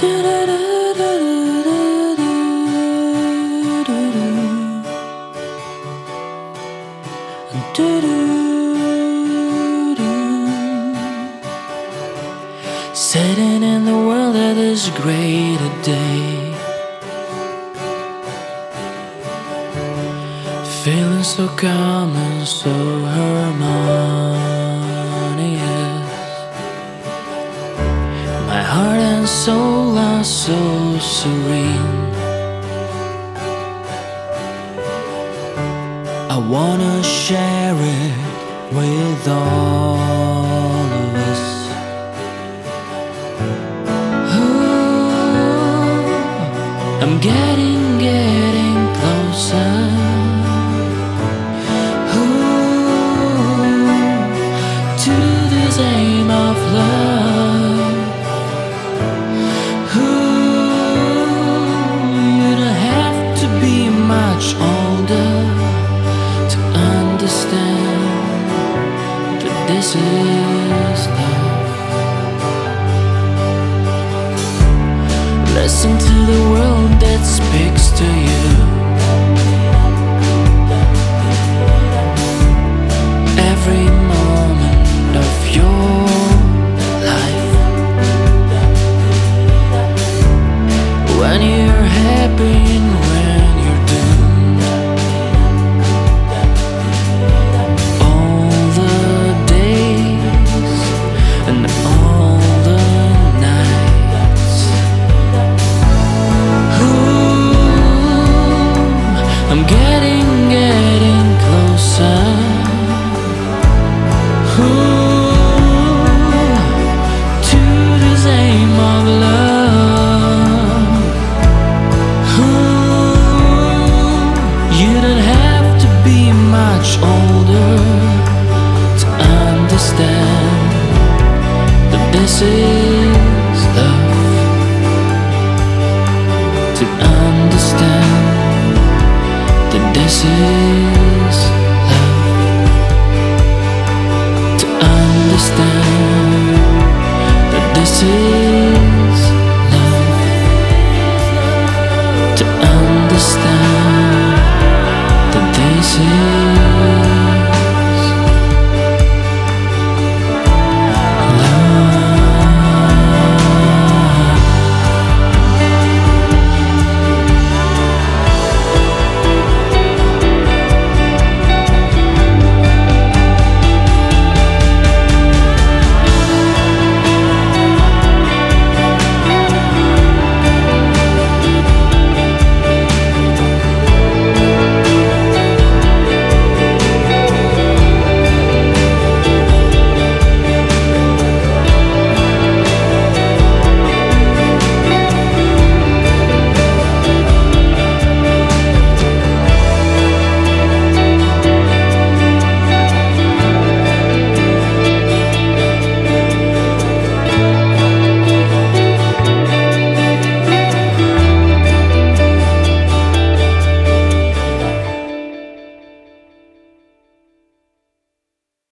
Sitting in the world that is great a day, feeling so calm and so harmonious. My heart and soul are so serene. I wanna share it with all of us. I'm getting closer. Ooh, to this aim of love. Ooh, you don't have to be much older to understand that this is love. Listen to the world that speaks to you. Every moment of your life. When you're happy and when you're doomed. All the days and all the nights. I'm getting closer. Ooh, to this aim of love. Ooh, you don't have to be much older to understand that this is love. To understand that this is love. To understand that this is